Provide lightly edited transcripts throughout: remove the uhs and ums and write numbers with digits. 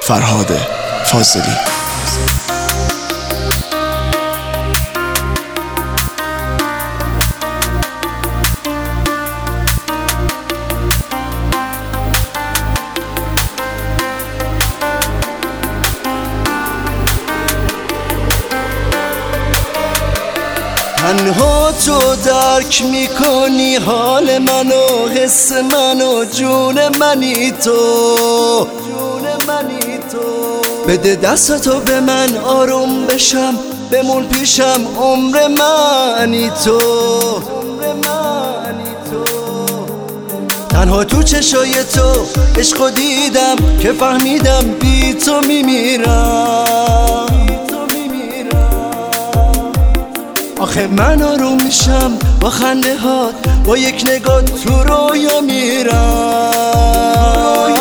فرهاد فاضلی. تنها تو درک میکنی حال منو، حس منو، جون منی تو. بده دستتو به من آروم بشم، بمون پیشم عمر منی تو. تنها تو چشای تو عشقو دیدم که فهمیدم بی تو میمیرم. آخه من آروم میشم با خنده هات، با یک نگاه تو رویا میرم.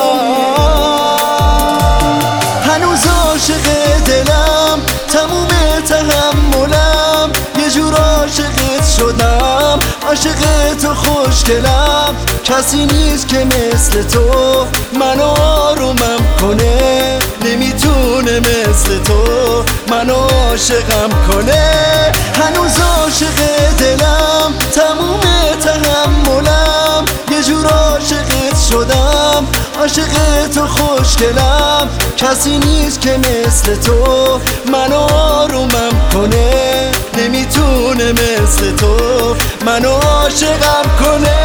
هنوز عاشق دلم، تموم تحملم، یه جور عاشقت شدم، عاشق تو خوشگلم. کسی نیست که مثل تو منو آرومم کنه، نمیتونه مثل تو منو عاشقم کنه. هنوز عاشق دلم، تموم تحملم، یه جور عاشقت شدم، عاشق تو خوشگلم. کسی نیست که مثل تو منو آرومم کنه، نمیتونه مثل تو منو عاشقم کنه.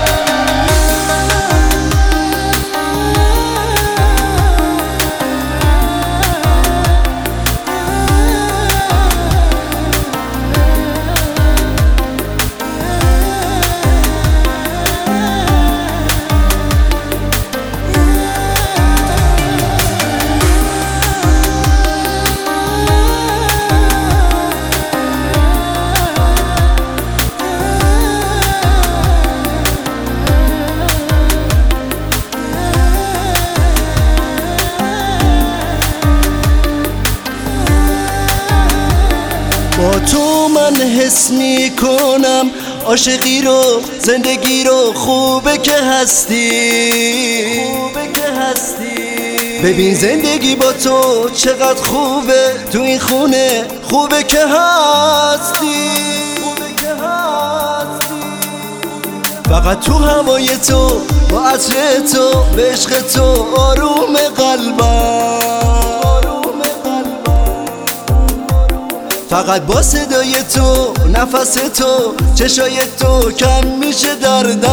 با تو من حس میکنم عاشقی رو، زندگی رو، خوبه که هستی. ببین زندگی با تو چقدر خوبه، تو این خونه خوبه که هستی. فقط تو هوای تو، با عطر تو، به عشق تو آروم قلبم. فقط با صدای تو، نفس تو، چشای تو کم میشه دردم.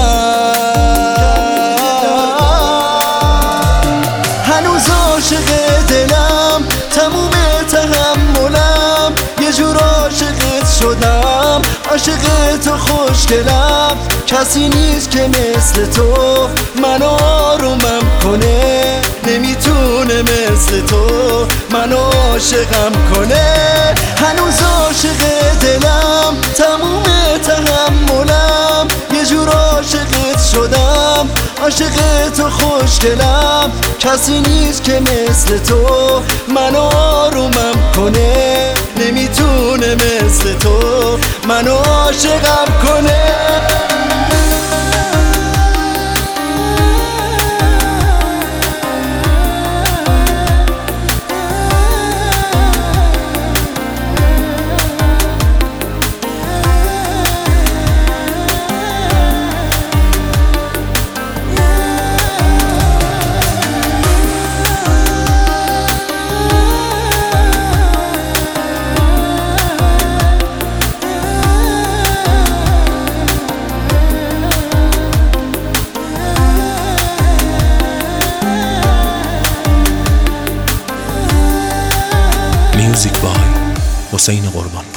هنوز عاشق دلم، تموم تحملم، یه جور عاشقت شدم، عاشق تو خوشگلم. کسی نیست که مثل تو منو آرومم کنه، نمیتونه مثل تو منو عاشقم کنه. هنوز عاشق دلم، تموم تحملم، یه جور عاشقت شدم، عاشق تو خوشگلم. کسی نیست که مثل تو منو آرومم کنه، نمیتونه مثل تو منو عاشقم کنه. میوزیک بای حسین قربان.